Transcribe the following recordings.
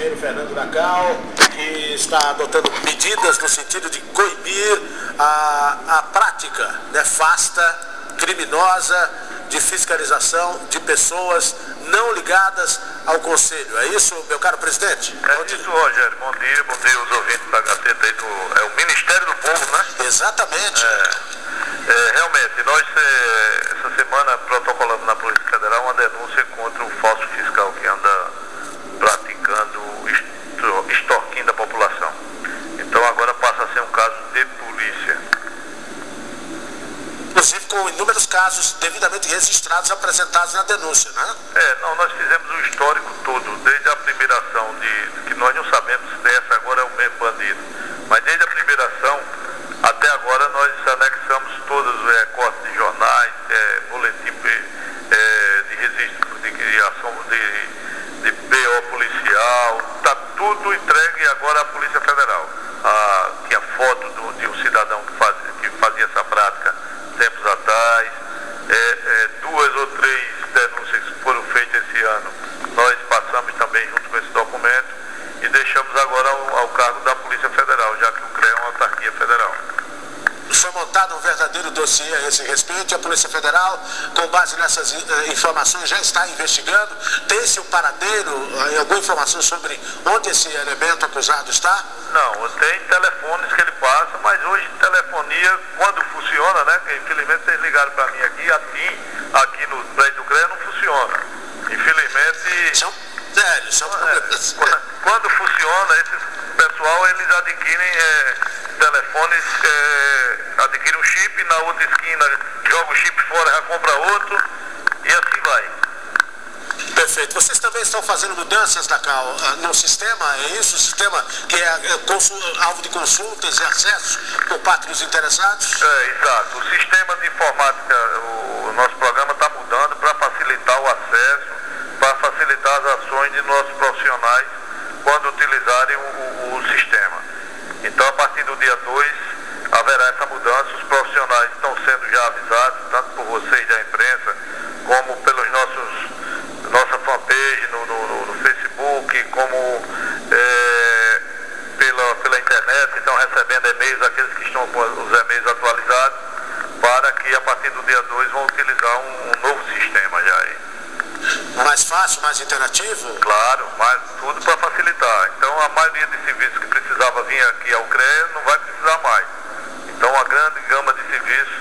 engenheiro Fernando Nacal, que está adotando medidas no sentido de coibir a prática nefasta, criminosa, de fiscalização de pessoas não ligadas ao Conselho. É isso, meu caro presidente? É isso, Rogério. Bom dia os ouvintes da Gazeta aí é o Ministério do Povo, né? Exatamente. Realmente, nós essa semana protocolamos na Polícia Federal uma denúncia contra o falso fiscal que anda praticando extorquindo a população. Então agora passa a ser um caso de polícia. Inclusive com inúmeros casos devidamente registrados apresentados na denúncia, né? Nós fizemos o histórico todo, desde a primeira ação que nós não sabemos se essa agora é o mesmo bandido, mas desde a primeira ação até agora nós anexamos todos os cortes de jornais, boletim de registro de ação de BO policial, está tudo entregue agora à Polícia Federal. Tinha foto de um cidadão que fazia essa prática tempos atrás, 2 ou 3 denúncias que foram feitas esse ano, nós passamos também junto com esse documento e deixamos agora ao cargo da Polícia Federal, já que o CREA é uma autarquia federal. Foi montado um verdadeiro dossiê a esse respeito e a Polícia Federal, com base nessas informações, já está investigando. Tem-se o paradeiro, alguma informação sobre onde esse elemento acusado está? Não, tem telefones que ele passa, mas hoje telefonia, quando funciona, né? Que infelizmente vocês ligaram para mim aqui, a TIM, aqui no prédio do CREA não funciona. Infelizmente... São problemas. Quando funciona, esse pessoal, eles adquirem telefones, adquirem um chip, na outra esquina joga o chip fora, já compra outro, e assim vai. Perfeito. Vocês também estão fazendo mudanças, Nacal, no sistema, é isso? O sistema que é alvo de consultas e acessos por parte dos interessados? Exato. O sistema de informática, o nosso programa está mudando para facilitar o acesso, para facilitar as ações de nossos profissionais quando utilizarem o sistema. Então, a partir do dia 2, haverá essa mudança. Os profissionais estão sendo já avisados, tanto por vocês da imprensa, como pelos nossa fanpage no Facebook, como pela internet, estão recebendo e-mails, aqueles que estão com os e-mails atualizados, para que a partir do dia 2 vão utilizar um novo sistema já aí. Mais fácil, mais interativo? Claro, mas tudo para facilitar. Então a maioria de serviços que precisava vir aqui ao CREA não vai precisar mais. Então a grande gama de serviços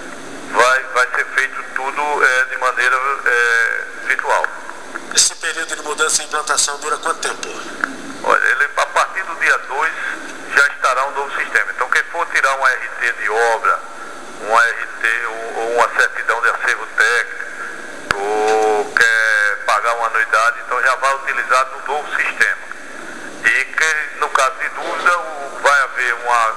vai ser feito tudo de maneira virtual. Esse período de mudança e implantação dura quanto tempo? Olha, a partir do dia 2 já estará um novo sistema. Então quem for tirar um RT de obra, um RT ou uma certidão de acervo técnico, ou quer pagar uma anuidade, então já vai utilizar no novo sistema. E que, no caso de dúvida, vai haver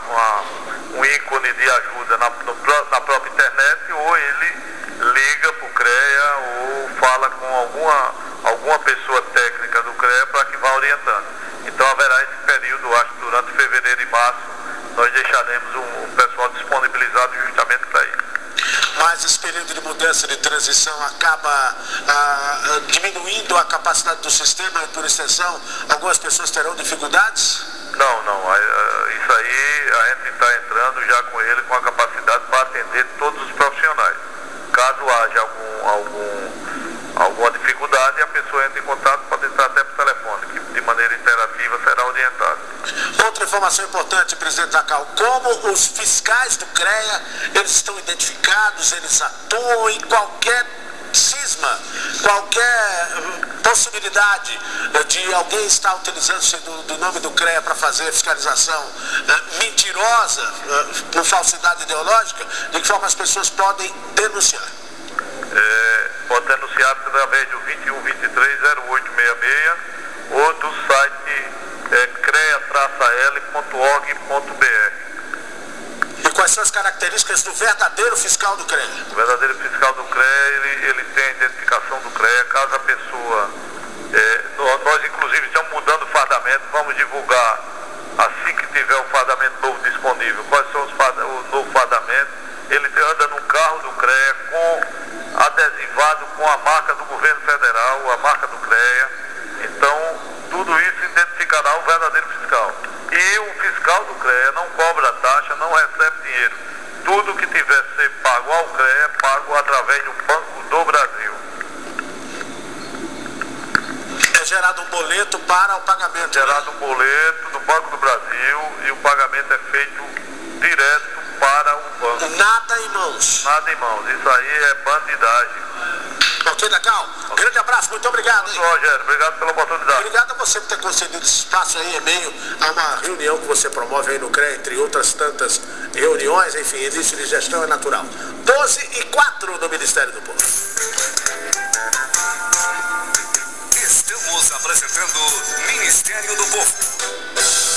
um ícone de ajuda na própria internet, ou ele liga para o CREA ou fala com alguma pessoa técnica do CREA para que vá orientando. Então haverá esse período, acho que durante fevereiro e março, nós deixaremos um pessoal disponibilizado justamente para isso. Mas esse período de mudança, de transição, acaba diminuindo a capacidade do sistema e, por extensão, algumas pessoas terão dificuldades? Não. Isso aí a gente está entrando já com ele com a capacidade para atender todos os profissionais. Caso haja alguma dificuldade, a pessoa entra em contato, pode entrar até por telefone, que de maneira interativa será orientada. Outra informação importante, presidente Nacal, como os fiscais do CREA, eles estão identificados, eles atuam em qualquer cisma, qualquer possibilidade de alguém estar utilizando-se do nome do CREA para fazer fiscalização mentirosa, por falsidade ideológica, de que forma as pessoas podem denunciar? Pode denunciar através do 2123-0866 ou do site crea-al.org.br. E quais são as características do verdadeiro fiscal do CREA? O verdadeiro fiscal do CREA, ele tem a identificação do CREA, caso a pessoa... nós inclusive estamos mudando o fardamento, vamos divulgar assim que tiver o fardamento novo disponível. Quais são o novo fardamento? Ele anda num carro do CREA adesivado com a marca do governo federal, a marca do CREA. Então, tudo isso identificado será o verdadeiro fiscal. E o fiscal do CREA não cobra taxa, não recebe dinheiro. Tudo que tiver que ser pago ao CREA é pago através do Banco do Brasil. É gerado um boleto para o pagamento. Gerado um boleto do Banco do Brasil e o pagamento é feito direto para o banco. Nada em mãos. Nada em mãos. Isso aí é bandidagem. Ok, Nacal? Grande abraço, muito obrigado. Hein? Rogério, obrigado pela oportunidade. Obrigado a você por ter concedido espaço aí em meio a uma reunião que você promove aí no CREA, entre outras tantas reuniões, enfim, início de gestão é natural. 12h04 do Ministério do Povo. Estamos apresentando Ministério do Povo.